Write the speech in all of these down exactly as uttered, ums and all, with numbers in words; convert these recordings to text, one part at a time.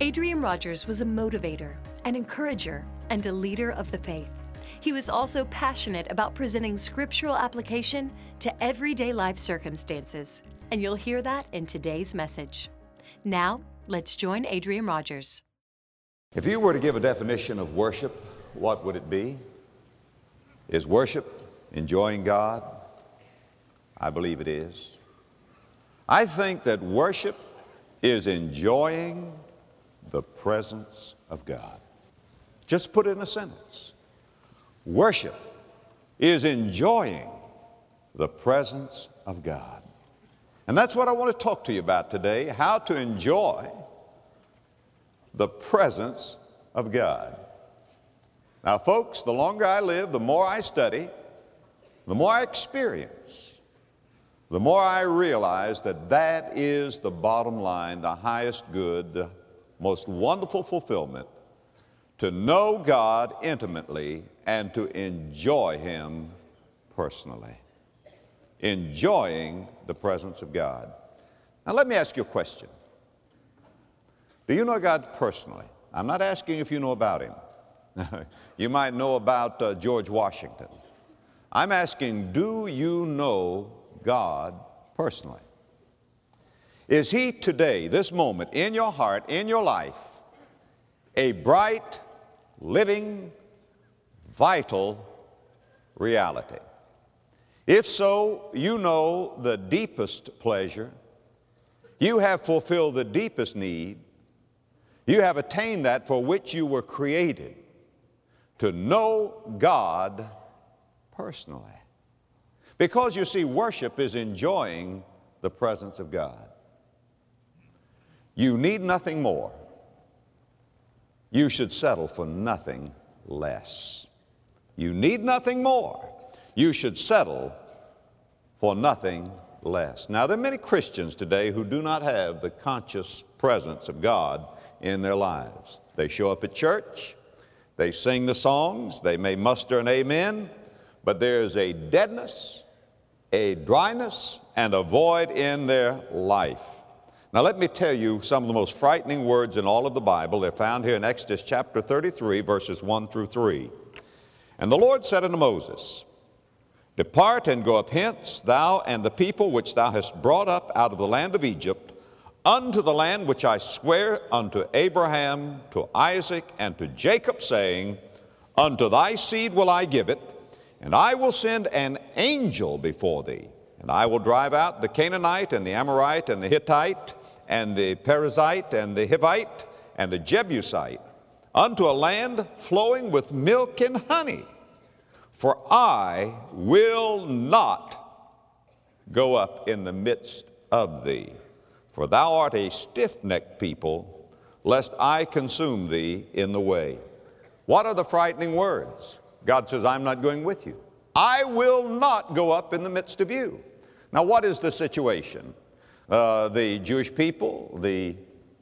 Adrian Rogers was a motivator, an encourager, and a leader of the faith. He was also passionate about presenting scriptural application to everyday life circumstances, and you'll hear that in today's message. Now, let's join Adrian Rogers. If you were to give a definition of worship, what would it be? Is worship enjoying God? I believe it is. I think that worship is enjoying the presence of God. Just put it in a sentence. Worship is enjoying the presence of God. And that's what I want to talk to you about today, how to enjoy the presence of God. Now, folks, the longer I live, the more I study, the more I experience, the more I realize that that is the bottom line, the highest good, the most wonderful fulfillment, to know God intimately and to enjoy Him personally. Enjoying the presence of God. Now, let me ask you a question. Do you know God personally? I'm not asking if you know about Him. You might know about uh, George Washington. I'm asking, do you know God personally? Is He today, this moment, in your heart, in your life, a bright, living, vital reality? If so, you know the deepest pleasure. You have fulfilled the deepest need. You have attained that for which you were created, to know God personally. Because you see, worship is enjoying the presence of God. You need nothing more. You should settle for nothing less. You need nothing more. You should settle for nothing less. Now, there are many Christians today who do not have the conscious presence of God in their lives. They show up at church, they sing the songs, they may muster an amen, but there's a deadness, a dryness, and a void in their life. Now, let me tell you some of the most frightening words in all of the Bible. They're found here in Exodus chapter thirty-three, verses one through three. And the Lord said unto Moses, Depart and go up hence, thou and the people which thou hast brought up out of the land of Egypt, unto the land which I swear unto Abraham, to Isaac, and to Jacob, saying, Unto thy seed will I give it, and I will send an angel before thee, and I will drive out the Canaanite, and the Amorite, and the Hittite, and the Perizzite, and the Hivite, and the Jebusite, unto a land flowing with milk and honey. For I will not go up in the midst of thee, for thou art a stiff-necked people, lest I consume thee in the way. What are the frightening words? God says, I'm not going with you. I will not go up in the midst of you. Now, what is the situation? Uh, the Jewish people, the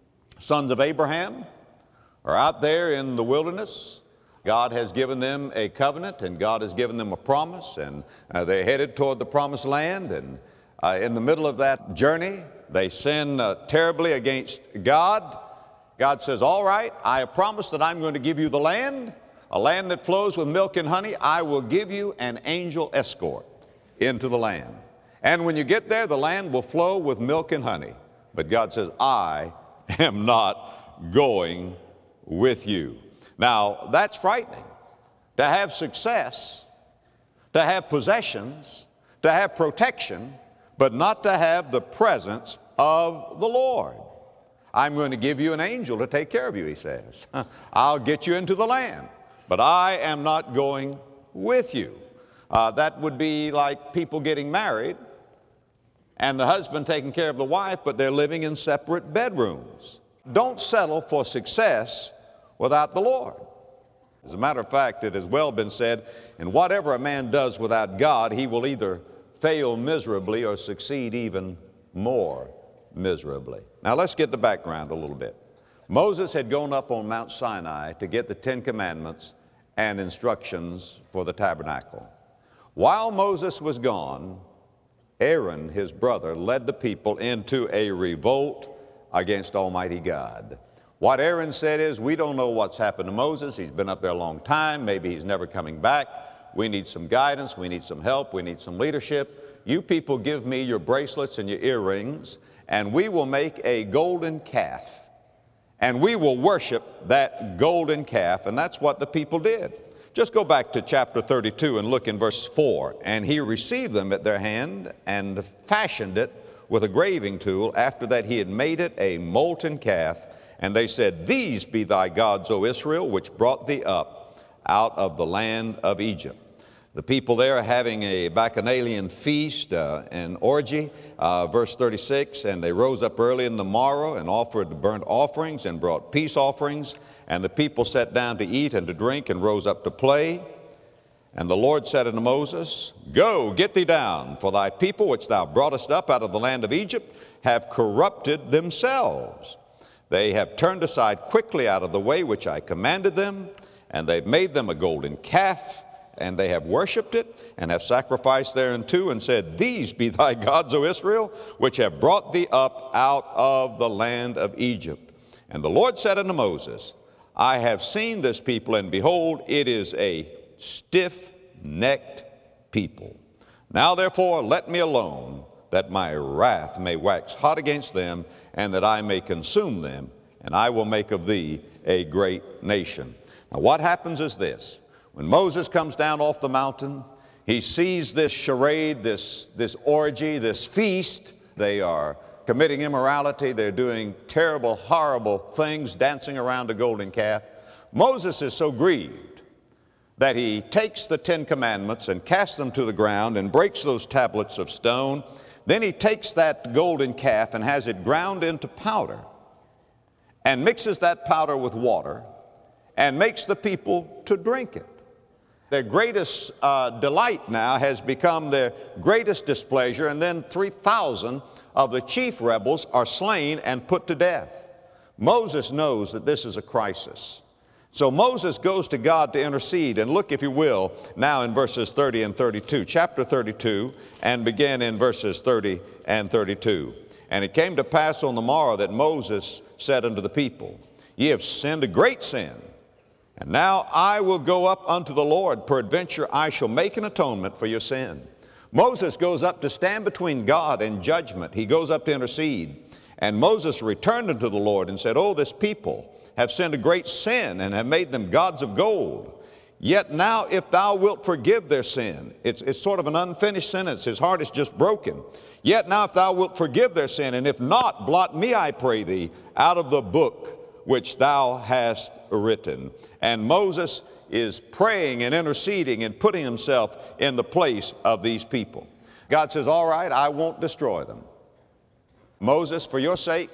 sons of Abraham, are out there in the wilderness. God has given them a covenant, and God has given them a promise, and uh, they're headed toward the promised land. And uh, in the middle of that journey, they sin uh, terribly against God. God says, all right, I have promised that I'm going to give you the land, a land that flows with milk and honey. I will give you an angel escort into the land. And when you get there, the land will flow with milk and honey. But God says, I am not going with you. Now, that's frightening. To have success, to have possessions, to have protection, but not to have the presence of the Lord. I'm going to give you an angel to take care of you, He says. I'll get you into the land, but I am not going with you. Uh, that would be like people getting married and the husband taking care of the wife, but they're living in separate bedrooms. Don't settle for success without the Lord. As a matter of fact, it has well been said, and whatever a man does without God, he will either fail miserably or succeed even more miserably. Now let's get the background a little bit. Moses had gone up on Mount Sinai to get the Ten Commandments and instructions for the tabernacle. While Moses was gone, Aaron, his brother, led the people into a revolt against Almighty God. What Aaron said is, we don't know what's happened to Moses. He's been up there a long time. Maybe he's never coming back. We need some guidance. We need some help. We need some leadership. You people give me your bracelets and your earrings, and we will make a golden calf, and we will worship that golden calf. And that's what the people did. Just go back to chapter thirty-two and look in verse four. And he received them at their hand and fashioned it with a graving tool. After that he had made it a molten calf. And they said, these be thy gods, O Israel, which brought thee up out of the land of Egypt. The people there are having a bacchanalian feast, uh, an orgy, uh, verse thirty-six, and they rose up early in the morrow and offered burnt offerings and brought peace offerings. And the people sat down to eat and to drink and rose up to play. And the Lord said unto Moses, go, get thee down, for thy people which thou broughtest up out of the land of Egypt have corrupted themselves. They have turned aside quickly out of the way which I commanded them, and they've made them a golden calf, and they have worshipped it, and have sacrificed thereunto, and said, these be thy gods, O Israel, which have brought thee up out of the land of Egypt. And the Lord said unto Moses, I have seen this people, and behold, it is a stiff-necked people. Now therefore let me alone, that my wrath may wax hot against them, and that I may consume them, and I will make of thee a great nation. Now what happens is this. When Moses comes down off the mountain, he sees this charade, this, this orgy, this feast. They are committing immorality. They're doing terrible, horrible things, dancing around a golden calf. Moses is so grieved that he takes the Ten Commandments and casts them to the ground and breaks those tablets of stone. Then he takes that golden calf and has it ground into powder and mixes that powder with water and makes the people to drink it. Their greatest uh, delight now has become their greatest displeasure, and then three thousand of the chief rebels are slain and put to death. Moses knows that this is a crisis. So Moses goes to God to intercede, and look, if you will, now in verses thirty and thirty-two, chapter thirty-two, and begin in verses thirty and thirty-two. And it came to pass on the morrow that Moses said unto the people, ye have sinned a great sin, and now I will go up unto the Lord, peradventure I shall make an atonement for your sin. Moses goes up to stand between God and judgment. He goes up to intercede. And Moses returned unto the Lord and said, oh, this people have sinned a great sin and have made them gods of gold. Yet now if thou wilt forgive their sin, it's, it's sort of an unfinished sentence. His heart is just broken. Yet now if thou wilt forgive their sin, and if not, blot me, I pray thee, out of the book which thou hast written. And Moses is praying and interceding and putting himself in the place of these people. God says, all right, I won't destroy them. Moses, for your sake,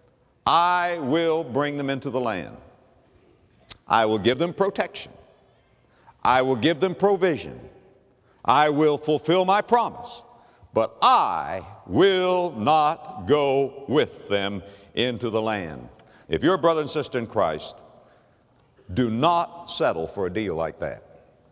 I will bring them into the land. I will give them protection. I will give them provision. I will fulfill my promise. But I will not go with them into the land. If you're a brother and sister in Christ, do not settle for a deal like that.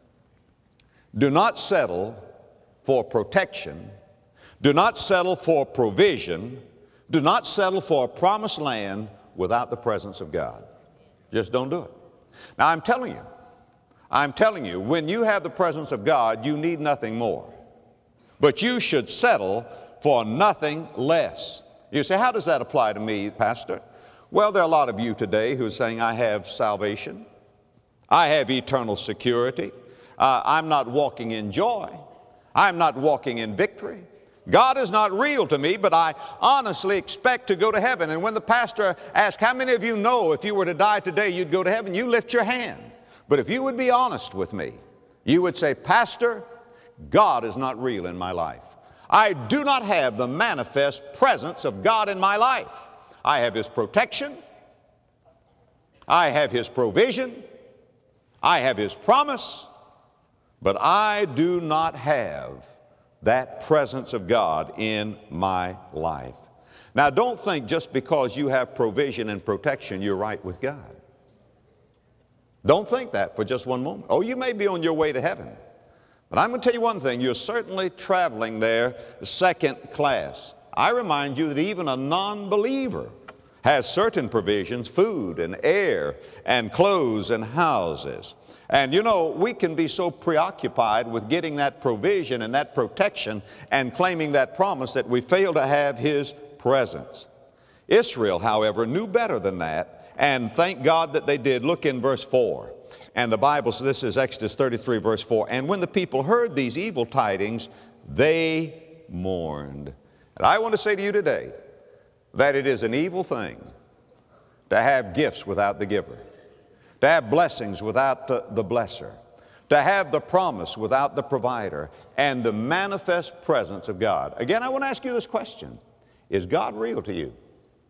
Do not settle for protection. Do not settle for provision. Do not settle for a promised land without the presence of God. Just don't do it. Now I'm telling you, I'm telling you, when you have the presence of God, you need nothing more. But you should settle for nothing less. You say, how does that apply to me, Pastor? Well, there are a lot of you today who are saying, I have salvation. I have eternal security. Uh, I'm not walking in joy. I'm not walking in victory. God is not real to me, but I honestly expect to go to heaven. And when the pastor asks, how many of you know if you were to die today, you'd go to heaven? You lift your hand. But if you would be honest with me, you would say, Pastor, God is not real in my life. I do not have the manifest presence of God in my life. I have His protection. I have His provision. I have His promise. But I do not have that presence of God in my life. Now, don't think just because you have provision and protection, you're right with God. Don't think that for just one moment. Oh, you may be on your way to heaven. But I'm going to tell you one thing. You're certainly traveling there second class. I remind you that even a non-believer has certain provisions, food and air and clothes and houses. And you know, we can be so preoccupied with getting that provision and that protection and claiming that promise that we fail to have His presence. Israel, however, knew better than that, and thank God that they did. Look in verse four. And the Bible says, this is Exodus thirty-three, verse four. And when the people heard these evil tidings, they mourned. And I want to say to you today that it is an evil thing to have gifts without the giver, to have blessings without the, the blesser, to have the promise without the provider, and the manifest presence of God. Again, I want to ask you this question. Is God real to you?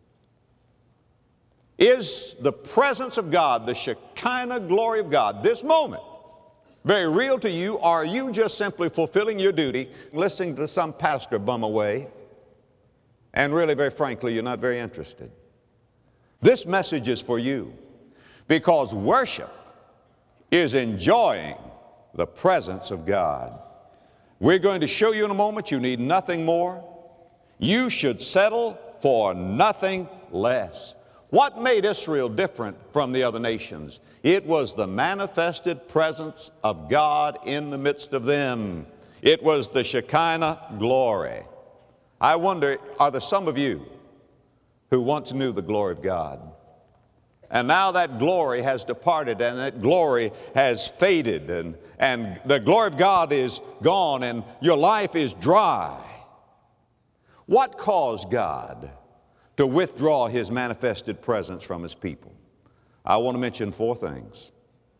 Is the presence of God, the Shekinah glory of God, this moment, very real to you, or are you just simply fulfilling your duty, listening to some pastor bum away, and really, very frankly, you're not very interested? This message is for you, because worship is enjoying the presence of God. We're going to show you in a moment you need nothing more. You should settle for nothing less. What made Israel different from the other nations? It was the manifested presence of God in the midst of them. It was the Shekinah glory. I wonder, are there some of you who once knew the glory of God? And now that glory has departed, and that glory has faded, and, and the glory of God is gone, and your life is dry. What caused God to withdraw His manifested presence from His people? I want to mention four things.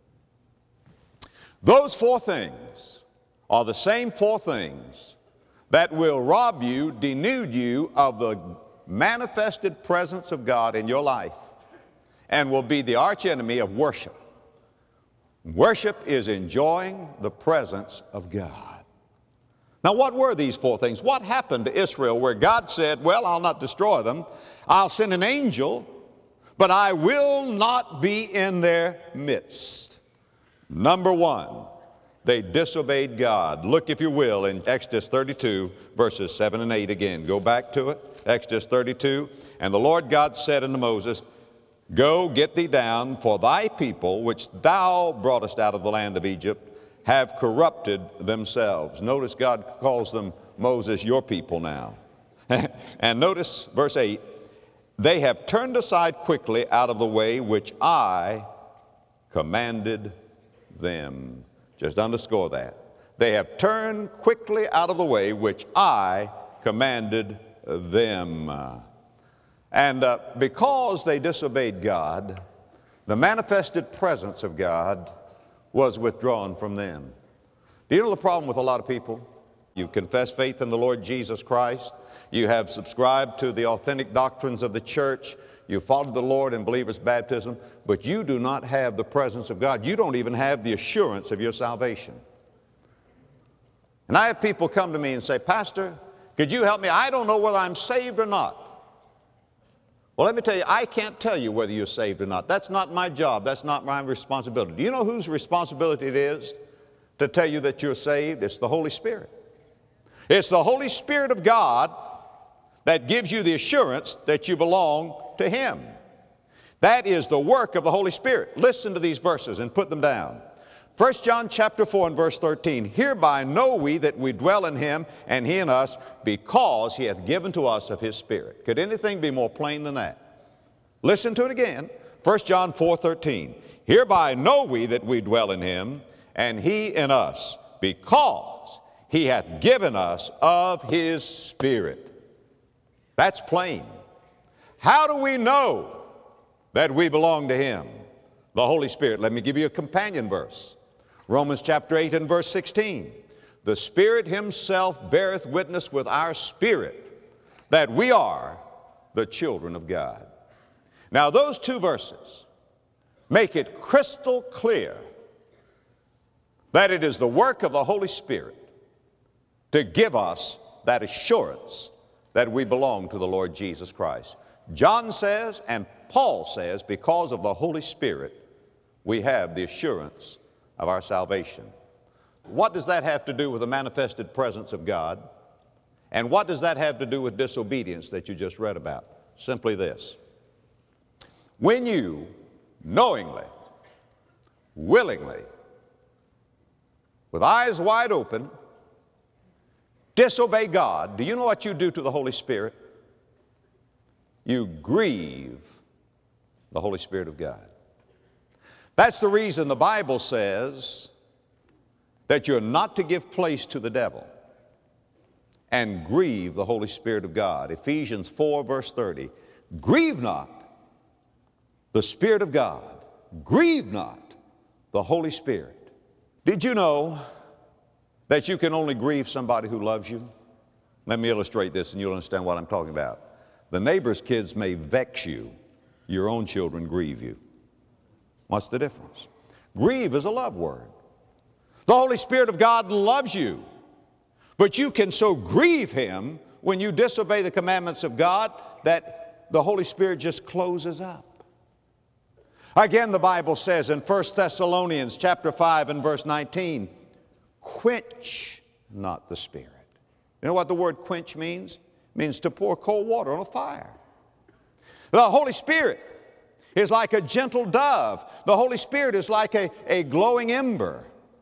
Those four things are the same four things that will rob you, denude you of the manifested presence of God in your life, and will be the archenemy of worship. Worship is enjoying the presence of God. Now, what were these four things? What happened to Israel where God said, well, I'll not destroy them. I'll send an angel, but I will not be in their midst. Number one, they disobeyed God. Look, if you will, in Exodus thirty-two, verses seven and eight again. Go back to it. Exodus thirty-two. And the Lord God said unto Moses, Go, get thee down, for thy people, which thou broughtest out of the land of Egypt, have corrupted themselves. Notice God calls them, Moses, your people now. And notice verse eight, they have turned aside quickly out of the way which I commanded them. Just underscore that. They have turned quickly out of the way which I commanded them. And uh, because they disobeyed God, the manifested presence of God was withdrawn from them. Do you know the problem with a lot of people? You've confessed faith in the Lord Jesus Christ. You have subscribed to the authentic doctrines of the church. You followed the Lord in believer's baptism, but you do not have the presence of God. You don't even have the assurance of your salvation. And I have people come to me and say, Pastor, could you help me? I don't know whether I'm saved or not. Well, let me tell you, I can't tell you whether you're saved or not. That's not my job. That's not my responsibility. Do you know whose responsibility it is to tell you that you're saved? It's the Holy Spirit. It's the Holy Spirit of God that gives you the assurance that you belong to Him. That is the work of the Holy Spirit. Listen to these verses and put them down. First John chapter four and verse thirteen, Hereby know we that we dwell in Him and He in us, because He hath given to us of His Spirit. Could anything be more plain than that? Listen to it again. First John four thirteen, Hereby know we that we dwell in Him and He in us, because He hath given us of His Spirit. That's plain. How do we know that we belong to Him? The Holy Spirit. Let me give you a companion verse. Romans chapter eight and verse sixteen. The Spirit Himself beareth witness with our spirit that we are the children of God. Now those two verses make it crystal clear that it is the work of the Holy Spirit to give us that assurance that we belong to the Lord Jesus Christ. John says, and Paul says, because of the Holy Spirit, we have the assurance of our salvation. What does that have to do with the manifested presence of God? And what does that have to do with disobedience that you just read about? Simply this. when you knowingly, willingly, with eyes wide open, disobey God, do you know what you do to the Holy Spirit? You grieve the Holy Spirit of God. That's the reason the Bible says that you're not to give place to the devil and grieve the Holy Spirit of God. Ephesians four, verse thirty. Grieve not the Spirit of God. Grieve not the Holy Spirit. Did you know that you can only grieve somebody who loves you? Let me illustrate this and you'll understand what I'm talking about. The neighbor's kids may vex you. Your own children grieve you. What's the difference? Grieve is a love word. The Holy Spirit of God loves you, but you can so grieve Him when you disobey the commandments of God that the Holy Spirit just closes up. Again, the Bible says in First Thessalonians chapter five and verse nineteen, quench not the Spirit. You know what the word quench means? It means to pour cold water on a fire. The Holy Spirit is like a gentle dove. The Holy Spirit is like a, a glowing ember.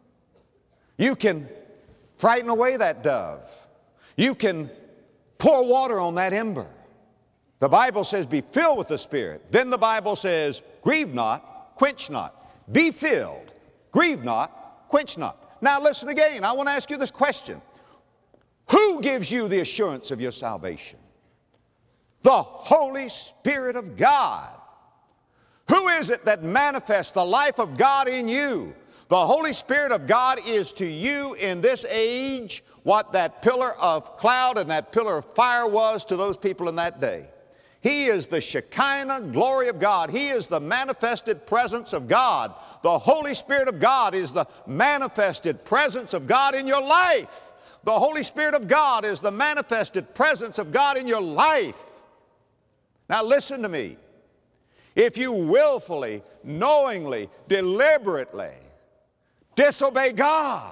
You can frighten away that dove. You can pour water on that ember. The Bible says be filled with the Spirit. Then the Bible says grieve not, quench not. Be filled, grieve not, quench not. Now listen again. I want to ask you this question. Who gives you the assurance of your salvation? The Holy Spirit of God. Who is it that manifests the life of God in you? The Holy Spirit of God is to you in this age what that pillar of cloud and that pillar of fire was to those people in that day. He is the Shekinah glory of God. He is the manifested presence of God. The Holy Spirit of God is the manifested presence of God in your life. The Holy Spirit of God is the manifested presence of God in your life. Now listen to me. If you willfully, knowingly, deliberately disobey God,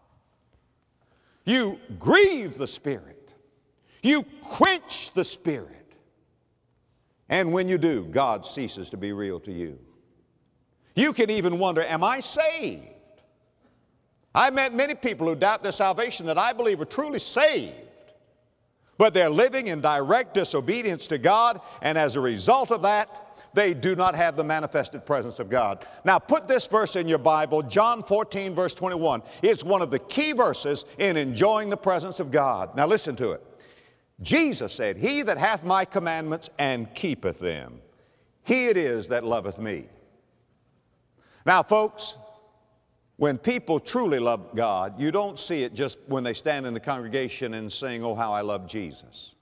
you grieve the Spirit. You quench the Spirit. And when you do, God ceases to be real to you. You can even wonder, am I saved? I've met many people who doubt their salvation that I believe are truly saved, but they're living in direct disobedience to God, and as a result of that, they do not have the manifested presence of God. Now put this verse in your Bible, John fourteen, verse twenty-one. It's one of the key verses in enjoying the presence of God. Now listen to it. Jesus said, he that hath my commandments and keepeth them, he it is that loveth me. Now folks, when people truly love God, you don't see it just when they stand in the congregation and sing, oh, how I love Jesus.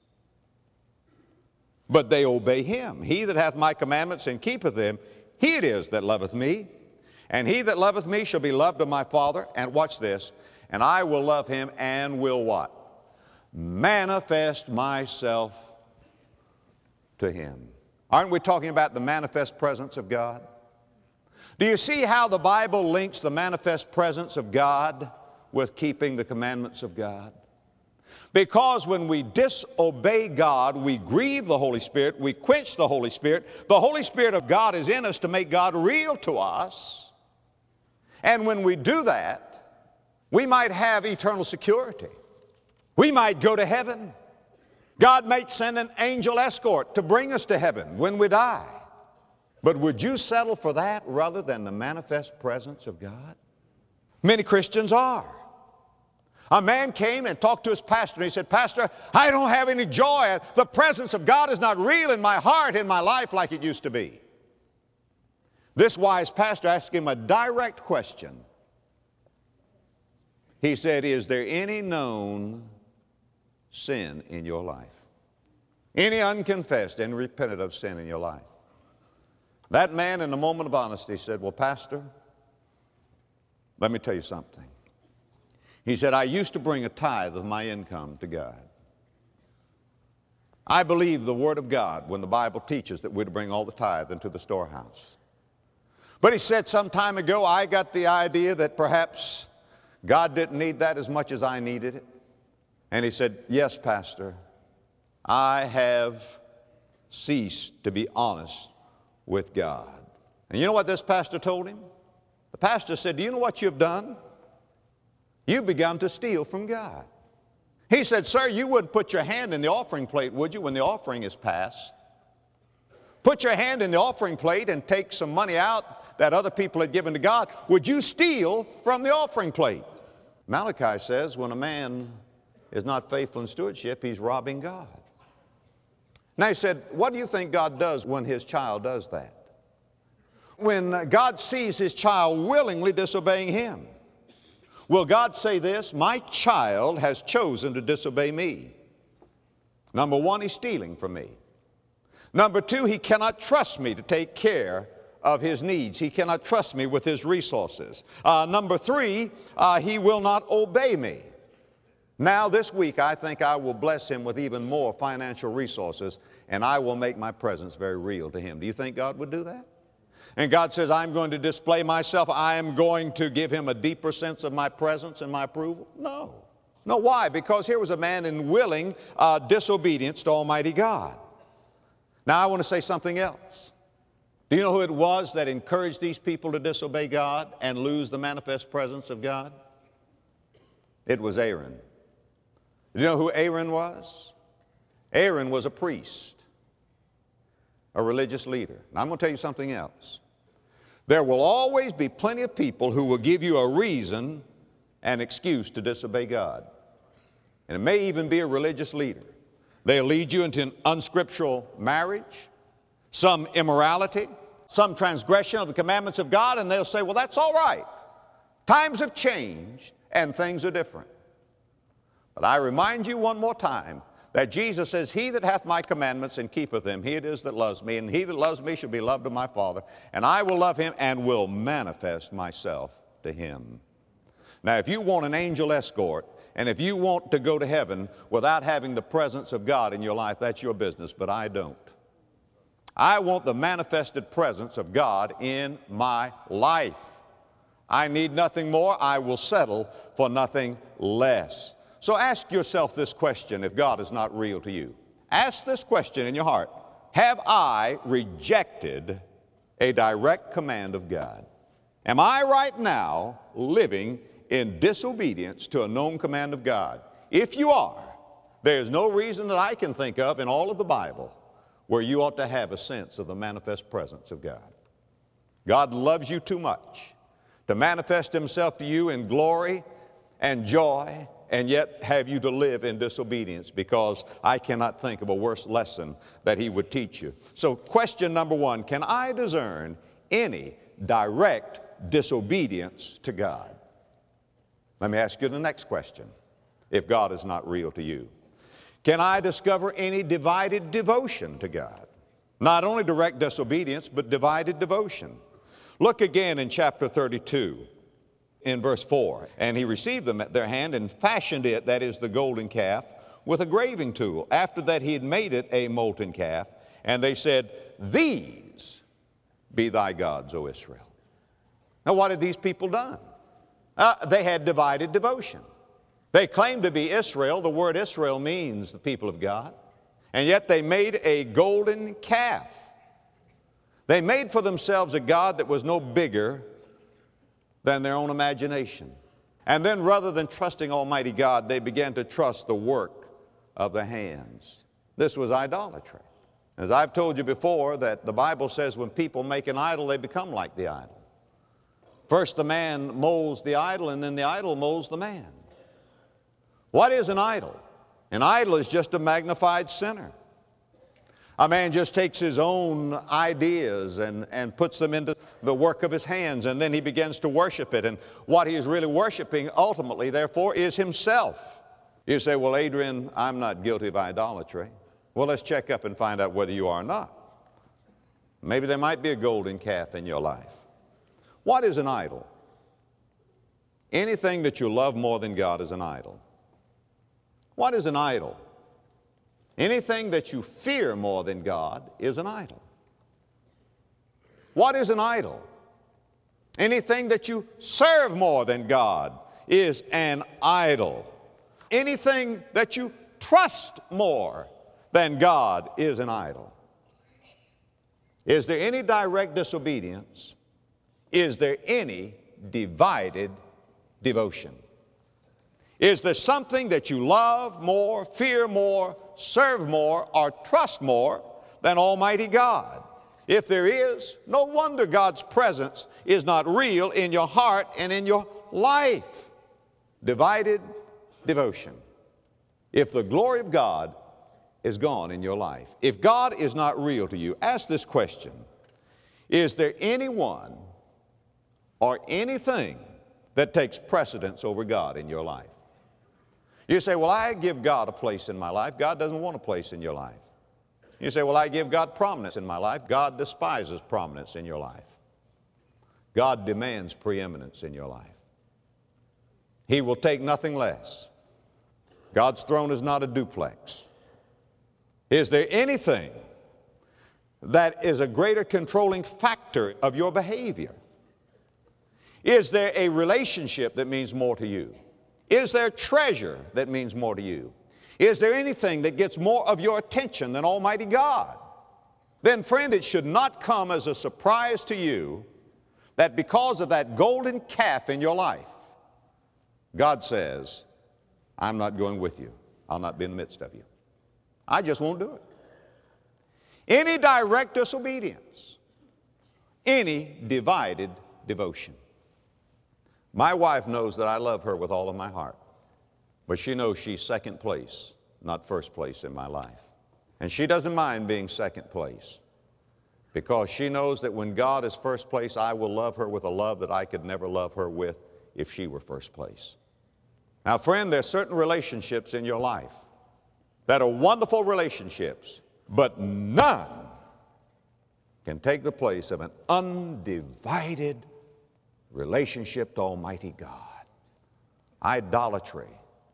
But they obey Him. He that hath my commandments and keepeth them, he it is that loveth me. And he that loveth me shall be loved of my Father. And watch this. And I will love him and will what? Manifest myself to him. Aren't we talking about the manifest presence of God? Do you see how the Bible links the manifest presence of God with keeping the commandments of God? Because when we disobey God, we grieve the Holy Spirit, we quench the Holy Spirit. The Holy Spirit of God is in us to make God real to us. And when we do that, we might have eternal security. We might go to heaven. God might send an angel escort to bring us to heaven when we die. But would you settle for that rather than the manifest presence of God? Many Christians are. A man came and talked to his pastor and he said, Pastor, I don't have any joy. The presence of God is not real in my heart, in my life like it used to be. This wise pastor asked him a direct question. He said, is there any known sin in your life? Any unconfessed and repented of sin in your life? That man in a moment of honesty said, well, Pastor, let me tell you something. He said, I used to bring a tithe of my income to God. I believe the Word of God when the Bible teaches that we're to bring all the tithe into the storehouse. But he said some time ago, I got the idea that perhaps God didn't need that as much as I needed it. And he said, yes, Pastor, I have ceased to be honest with God. And you know what this pastor told him? The pastor said, do you know what you've done? You've begun to steal from God. He said, sir, you wouldn't put your hand in the offering plate, would you, when the offering is passed? Put your hand in the offering plate and take some money out that other people had given to God. Would you steal from the offering plate? Malachi says when a man is not faithful in stewardship, he's robbing God. Now he said, what do you think God does when his child does that? When God sees his child willingly disobeying him, will God say this? My child has chosen to disobey me. Number one, he's stealing from me. Number two, he cannot trust me to take care of his needs. He cannot trust me with his resources. Uh, number three, uh, he will not obey me. Now this week I think I will bless him with even more financial resources, and I will make my presence very real to him. Do you think God would do that? And God says, I'm going to display myself. I am going to give him a deeper sense of my presence and my approval? No. No, why? Because here was a man in willing uh, disobedience to Almighty God. Now I want to say something else. Do you know who it was that encouraged these people to disobey God and lose the manifest presence of God? It was Aaron. Do you know who Aaron was? Aaron was a priest, a religious leader. Now I'm going to tell you something else. There will always be plenty of people who will give you a reason and excuse to disobey God. And it may even be a religious leader. They'll lead you into an unscriptural marriage, some immorality, some transgression of the commandments of God, and they'll say, well, that's all right. Times have changed and things are different. But I remind you one more time that Jesus says, he that hath my commandments and keepeth them, he it is that loves me, and he that loves me shall be loved of my Father, and I will love him and will manifest myself to him. Now, if you want an angel escort, and if you want to go to heaven without having the presence of God in your life, that's your business, but I don't. I want the manifested presence of God in my life. I need nothing more. I will settle for nothing less. So ask yourself this question if God is not real to you. Ask this question in your heart. Have I rejected a direct command of God? Am I right now living in disobedience to a known command of God? If you are, there's no reason that I can think of in all of the Bible where you ought to have a sense of the manifest presence of God. God loves you too much to manifest himself to you in glory and joy and yet have you to live in disobedience, because I cannot think of a worse lesson that he would teach you. So question number one, can I discern any direct disobedience to God? Let me ask you the next question, if God is not real to you. Can I discover any divided devotion to God? Not only direct disobedience, but divided devotion. Look again in chapter thirty-two, in verse four. And he received them at their hand and fashioned it, that is the golden calf, with a graving tool. After that he had made it a molten calf. And they said, these be thy gods, O Israel. Now what had these people done? Uh, they had divided devotion. They claimed to be Israel. The word Israel means the people of God. And yet they made a golden calf. They made for themselves a God that was no bigger than their own imagination. And then rather than trusting Almighty God, they began to trust the work of their hands. This was idolatry. As I've told you before, that the Bible says when people make an idol, they become like the idol. First the man molds the idol, and then the idol molds the man. What is an idol? An idol is just a magnified sinner. A man just takes his own ideas and, and puts them into the work of his hands, and then he begins to worship it. And what he is really worshiping ultimately, therefore, is himself. You say, well, Adrian, I'm not guilty of idolatry. Well, let's check up and find out whether you are or not. Maybe there might be a golden calf in your life. What is an idol? Anything that you love more than God is an idol. What is an idol? Anything that you fear more than God is an idol. What is an idol? Anything that you serve more than God is an idol. Anything that you trust more than God is an idol. Is there any direct disobedience? Is there any divided devotion? Is there something that you love more, fear more, serve more, or trust more than Almighty God? If there is, no wonder God's presence is not real in your heart and in your life. Divided devotion. If the glory of God is gone in your life, if God is not real to you, ask this question: is there anyone or anything that takes precedence over God in your life? You say, well, I give God a place in my life. God doesn't want a place in your life. You say, well, I give God prominence in my life. God despises prominence in your life. God demands preeminence in your life. He will take nothing less. God's throne is not a duplex. Is there anything that is a greater controlling factor of your behavior? Is there a relationship that means more to you? Is there treasure that means more to you? Is there anything that gets more of your attention than Almighty God? Then, friend, it should not come as a surprise to you that because of that golden calf in your life, God says, I'm not going with you. I'll not be in the midst of you. I just won't do it. Any direct disobedience, any divided devotion. My wife knows that I love her with all of my heart, but she knows she's second place, not first place in my life. And she doesn't mind being second place because she knows that when God is first place, I will love her with a love that I could never love her with if she were first place. Now, friend, there are certain relationships in your life that are wonderful relationships, but none can take the place of an undivided relationship to Almighty God. Idolatry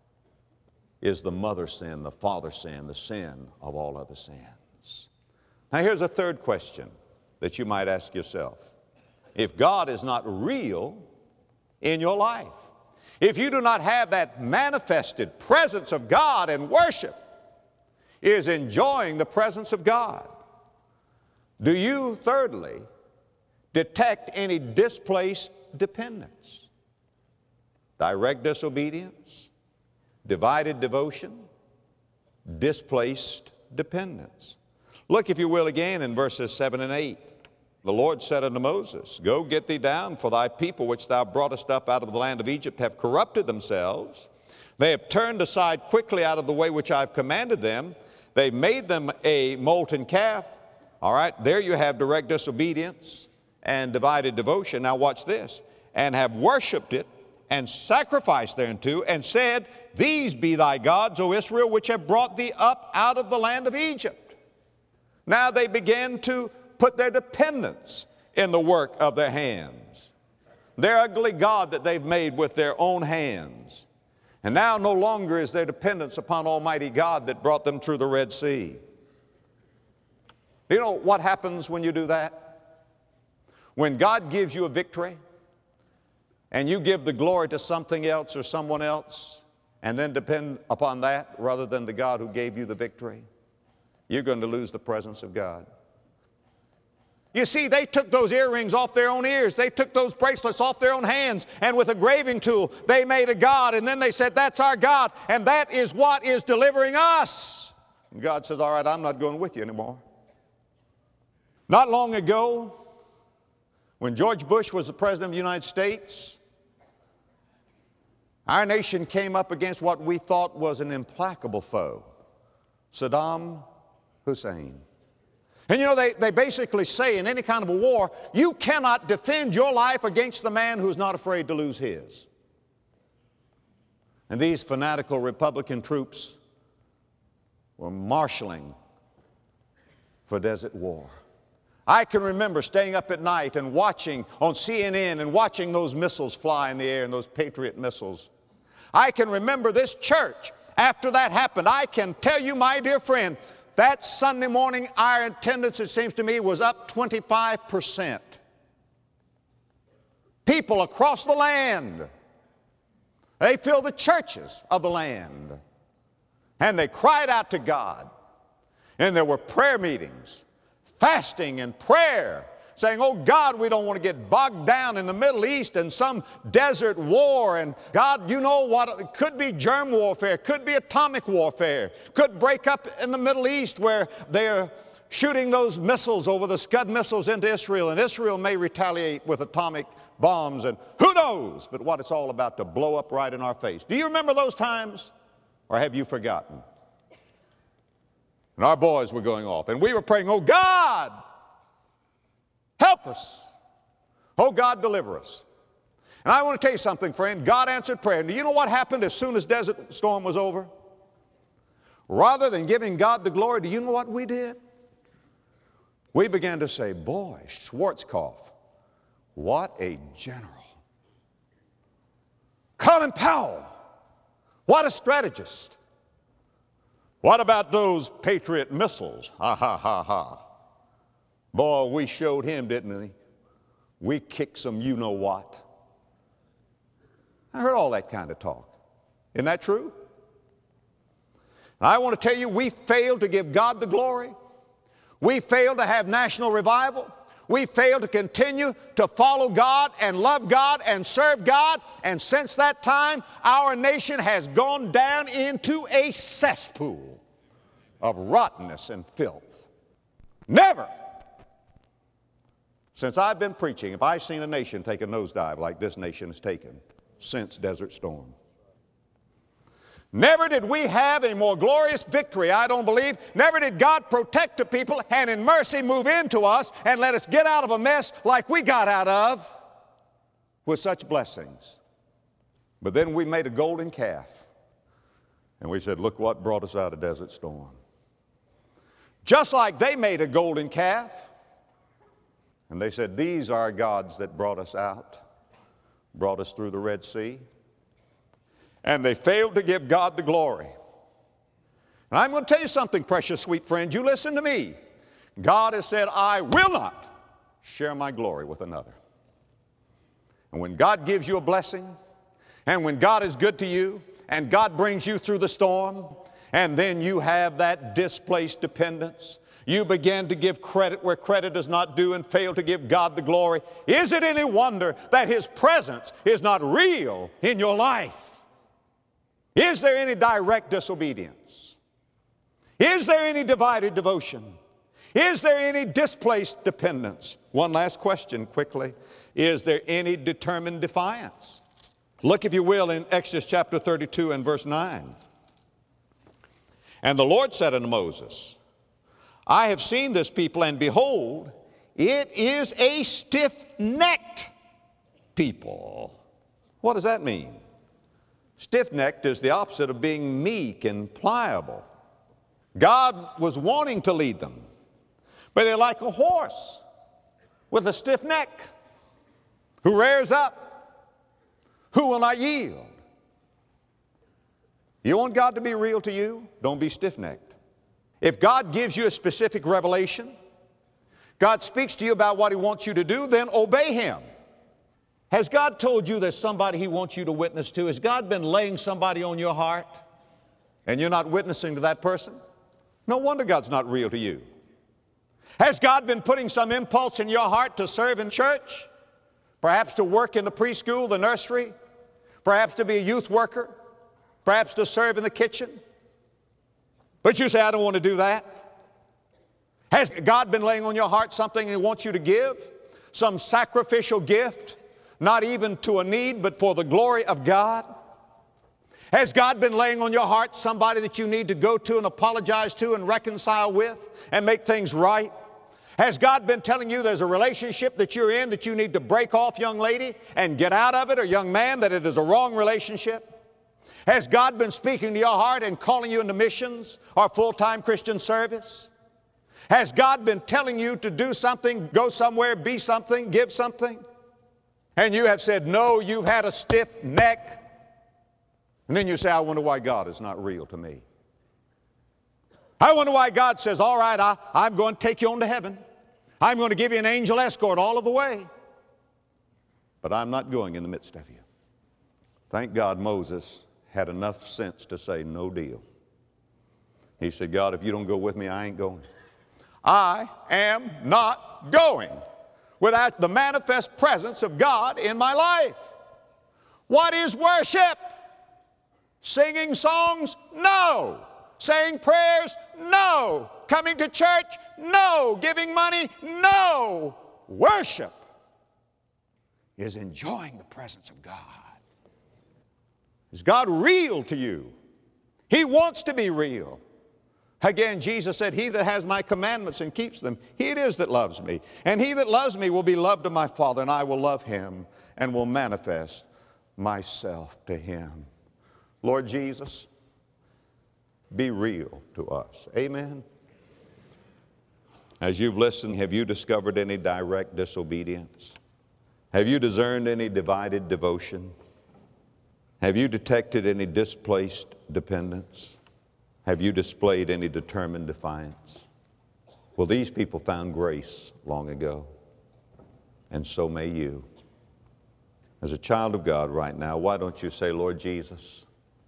is the mother sin, the father sin, the sin of all other sins. Now here's a third question that you might ask yourself. If God is not real in your life, if you do not have that manifested presence of God and worship is enjoying the presence of God, do you, thirdly, detect any displaced dependence, direct disobedience, divided devotion, displaced dependence? Look, if you will, again in verses seven and eight. The Lord said unto Moses, Go get thee down, for thy people which thou broughtest up out of the land of Egypt have corrupted themselves. They have turned aside quickly out of the way which I have commanded them. They've made them a molten calf. All right, there you have direct disobedience and divided devotion. Now watch this. And have worshiped it and sacrificed thereunto and said, These be thy gods, O Israel, which have brought thee up out of the land of Egypt. Now they began to put their dependence in the work of their hands. Their ugly God that they've made with their own hands. And now no longer is their dependence upon Almighty God that brought them through the Red Sea. You know what happens when you do that? When God gives you a victory and you give the glory to something else or someone else and then depend upon that rather than the God who gave you the victory, you're going to lose the presence of God. You see, they took those earrings off their own ears. They took those bracelets off their own hands, and with a graving tool, they made a god, and then they said, that's our God, and that is what is delivering us. And God says, all right, I'm not going with you anymore. Not long ago, when George Bush was the President of the United States, our nation came up against what we thought was an implacable foe, Saddam Hussein. And you know, they, they basically say in any kind of a war, you cannot defend your life against the man who's not afraid to lose his. And these fanatical Republican troops were marshaling for desert war. I can remember staying up at night and watching on C N N and watching those missiles fly in the air and those Patriot missiles. I can remember this church after that happened. I can tell you, my dear friend, that Sunday morning, our attendance, it seems to me, was up twenty-five percent. People across the land, they filled the churches of the land. And they cried out to God. And there were prayer meetings, fasting and prayer, saying, oh God, we don't want to get bogged down in the Middle East in some desert war. And God, you know what, it could be germ warfare, could be atomic warfare, could break up in the Middle East where they're shooting those missiles over the Scud missiles into Israel, and Israel may retaliate with atomic bombs, and who knows but what it's all about to blow up right in our face. Do you remember those times, or have you forgotten? And our boys were going off, and we were praying, oh God, help us. Oh God, deliver us. And I want to tell you something, friend. God answered prayer. And do you know what happened as soon as Desert Storm was over? Rather than giving God the glory, do you know what we did? We began to say, boy, Schwarzkopf, what a general. Colin Powell, what a strategist. What about those Patriot missiles? Ha, ha, ha, ha. Boy, we showed him, didn't we? We kicked some you-know-what. I heard all that kind of talk. Isn't that true? And I want to tell you, we failed to give God the glory. We failed to have national revival. We failed to continue to follow God and love God and serve God. And since that time, our nation has gone down into a cesspool of rottenness and filth. Never, since I've been preaching, have I seen a nation take a nosedive like this nation has taken since Desert Storm. Never did we have a more glorious victory, I don't believe. Never did God protect the people and in mercy move into us and let us get out of a mess like we got out of with such blessings. But then we made a golden calf and we said, look what brought us out of Desert Storm. Just like they made a golden calf and they said, these are gods that brought us out, brought us through the Red Sea. And they failed to give God the glory. And I'm going to tell you something, precious, sweet friend. You listen to me. God has said, I will not share my glory with another. And when God gives you a blessing, and when God is good to you, and God brings you through the storm, and then you have that displaced dependence, you begin to give credit where credit is not due and fail to give God the glory. Is it any wonder that His presence is not real in your life? Is there any direct disobedience? Is there any divided devotion? Is there any displaced dependence? One last question quickly. Is there any determined defiance? Look, if you will, in Exodus chapter thirty-two and verse nine. And the Lord said unto Moses, I have seen this people, and behold, it is a stiff-necked people. What does that mean? Stiff-necked is the opposite of being meek and pliable. God was wanting to lead them, but they're like a horse with a stiff neck who rears up, who will not yield. You want God to be real to you? Don't be stiff-necked. If God gives you a specific revelation, God speaks to you about what He wants you to do, then obey Him. Has God told you there's somebody He wants you to witness to? Has God been laying somebody on your heart and you're not witnessing to that person? No wonder God's not real to you. Has God been putting some impulse in your heart to serve in church? Perhaps to work in the preschool, the nursery? Perhaps to be a youth worker? Perhaps to serve in the kitchen? But you say, I don't want to do that. Has God been laying on your heart something He wants you to give? Some sacrificial gift? Not even to a need, but for the glory of God? Has God been laying on your heart somebody that you need to go to and apologize to and reconcile with and make things right? Has God been telling you there's a relationship that you're in that you need to break off, young lady, and get out of it, or young man, that it is a wrong relationship? Has God been speaking to your heart and calling you into missions or full-time Christian service? Has God been telling you to do something, go somewhere, be something, give something? And you have said, no, you've had a stiff neck. And then you say, I wonder why God is not real to me. I wonder why God says, all right, I, I'm going to take you on to heaven. I'm going to give you an angel escort all of the way. But I'm not going in the midst of you. Thank God Moses had enough sense to say, no deal. He said, God, if you don't go with me, I ain't going. I am not going without the manifest presence of God in my life. What is worship? Singing songs? No. Saying prayers? No. Coming to church? No. Giving money? No. Worship is enjoying the presence of God. Is God real to you? He wants to be real. Again, Jesus said, he that has my commandments and keeps them, he it is that loves me. And he that loves me will be loved of my Father, and I will love him and will manifest myself to him. Lord Jesus, be real to us. Amen. As you've listened, have you discovered any direct disobedience? Have you discerned any divided devotion? Have you detected any displaced dependence? Have you displayed any determined defiance? Well, these people found grace long ago, and so may you. As a child of God right now, why don't you say, Lord Jesus,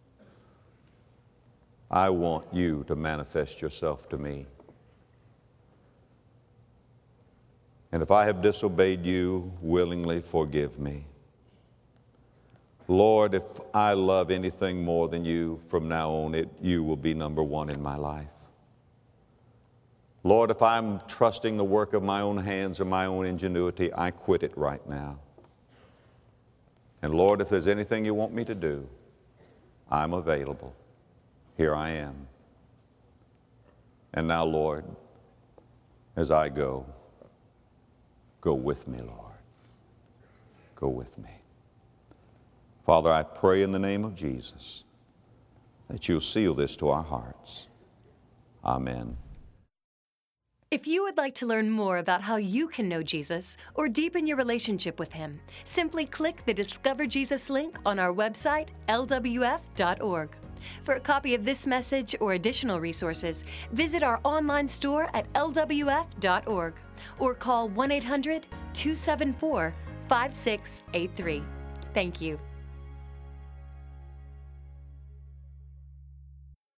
I want you to manifest yourself to me. And if I have disobeyed you, willingly forgive me. Lord, if I love anything more than you, from now on, it, you will be number one in my life. Lord, if I'm trusting the work of my own hands or my own ingenuity, I quit it right now. And Lord, if there's anything you want me to do, I'm available. Here I am. And now, Lord, as I go, go with me, Lord. Go with me. Father, I pray in the name of Jesus that you'll seal this to our hearts. Amen. If you would like to learn more about how you can know Jesus or deepen your relationship with him, simply click the Discover Jesus link on our website, L W F dot org. For a copy of this message or additional resources, visit our online store at L W F dot org or call one eight hundred, two seven four, five six eight three. Thank you.